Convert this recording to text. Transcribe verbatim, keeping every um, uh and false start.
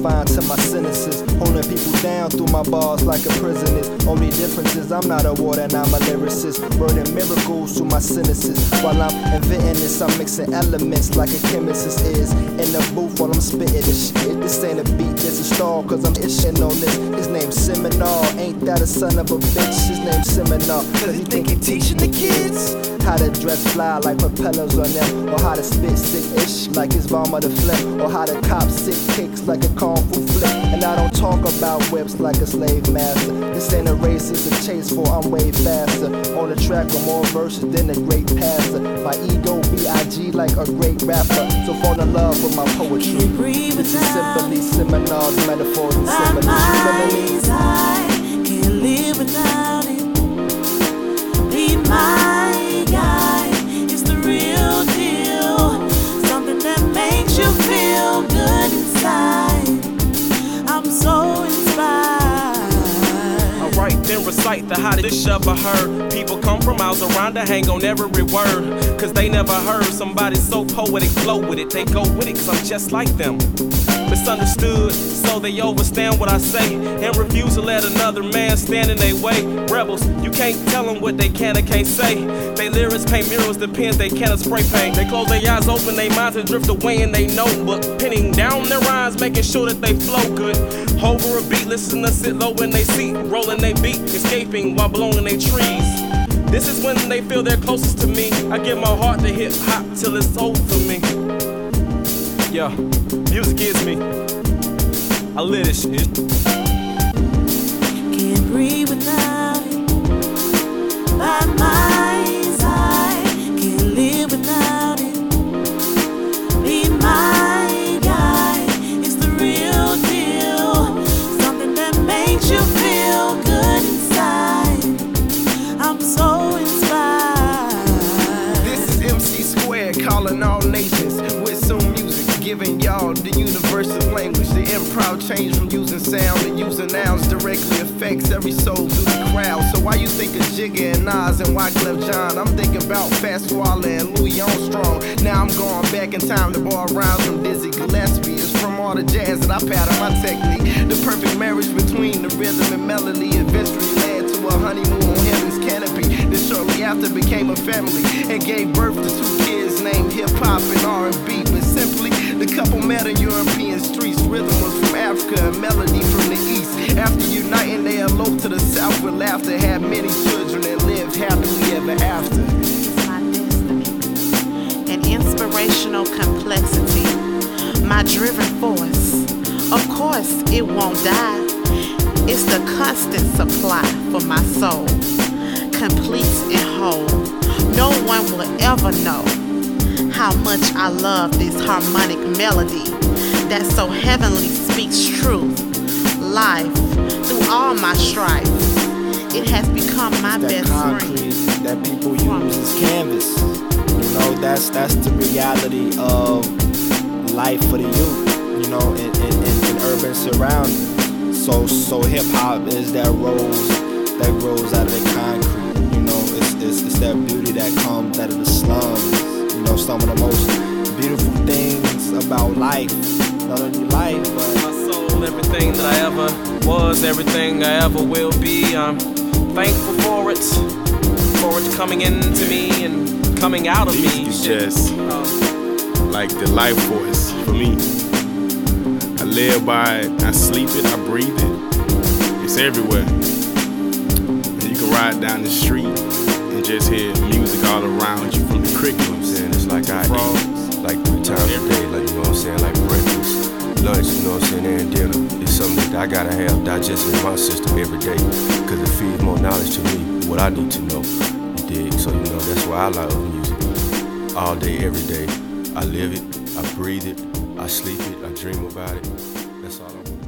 confined to my sentences, holding people down through my bars like a prison is. Only difference is I'm not a warden, I'm a lyricist, wording miracles to my sentences. While I'm inventing this, I'm mixing elements like a chemist is. In the booth while I'm spitting this shit. This ain't a beat, this a star, cause I'm itching on this. His name's Seminar, ain't that a son of a bitch? His name's Seminar, cause he think he teaching the kids how to dress fly like propellers on them, or how to spit sick-ish like it's bomb of the flip, or how to cop sick kicks like a kung fu flip. And I don't talk about whips like a slave master. This ain't a race, it's a chase, for I'm way faster. On the track with more verses than a great pastor. My ego B I G like a great rapper. So fall in love with my poetry. This is simply seminars, metaphors, and similes. I can't live without it. Be my guide, it's the real deal. Something that makes you feel good inside. I'm so inspired. Alright, then recite the hottest dish ever heard. People come from miles around to hang on every word, cause they never heard somebody so poetic flow with it. They go with it cause I'm just like them. Misunderstood, so they overstand what I say and refuse to let another man stand in their way. Rebels, you can't tell them what they can or can't say. They lyrics paint murals, the pens they cannot spray paint. They close their eyes, open their minds and drift away in their notebook, penning down their rhymes, making sure that they flow good. Over a beat, listen to sit low in they seat, rolling they beat, escaping while blowing they trees. This is when they feel they're closest to me. I give my heart to hip hop till it's over me. Yeah, music is me. I live this shit. Can't breathe without it. By my side, can't live without it. Be my guide, it's the real deal. Something that makes you feel good inside. I'm so inspired. This is M C Squared calling all nations with some music, giving y'all the universal language. The improv change from using sound to using nouns directly affects every soul through the crowd. So why you think of Jigga and Nas and Wyclef Jean? I'm thinking about Fat Swallow and Louis Armstrong. Now I'm going back in time to borrow rhymes from Dizzy Gillespie. It's from all the jazz that I pattern my technique. The perfect marriage between the rhythm and melody eventually led to a honeymoon on heaven's canopy. That shortly after became a family and gave birth to two kids named hip hop and R and B. But simply, the couple met in European streets. Rhythm was from Africa and melody from the east. After uniting, they eloped to the south with laughter, had many children and lived happily ever after. It's my destiny, an inspirational complexity, my driven force. Of course, it won't die. It's the constant supply for my soul, complete and whole. No one will ever know how much I love this harmonic melody that so heavenly speaks truth, life, through all my strife. It has become my that best concrete friend. That people use as canvas. You know, that's that's the reality of life for the youth, you know, in, in, in, in urban surroundings. So so hip hop is that rose that grows out of the concrete. You know, it's it's, it's that beauty that comes out of the slums. You know, some of the most beautiful things about life. Not only life, but my soul, everything that I ever was, everything I ever will be. I'm thankful for it, for it coming into me and coming out of me. It's just uh, like the life force for me. I live by it, I sleep it, I breathe it. It's everywhere. And you can ride down the street and just hear music all around you, from the crickets. You know what I'm saying? It's like I eat like three times a day, like, you know what I'm saying, like breakfast, lunch, you know what I'm saying, and dinner. It's something that I gotta have digested in my system every day, cause it feeds more knowledge to me, what I need to know, you dig? So, you know, that's why I love music. All day, every day, I live it, I breathe it, I sleep it, I dream about it. That's all I want.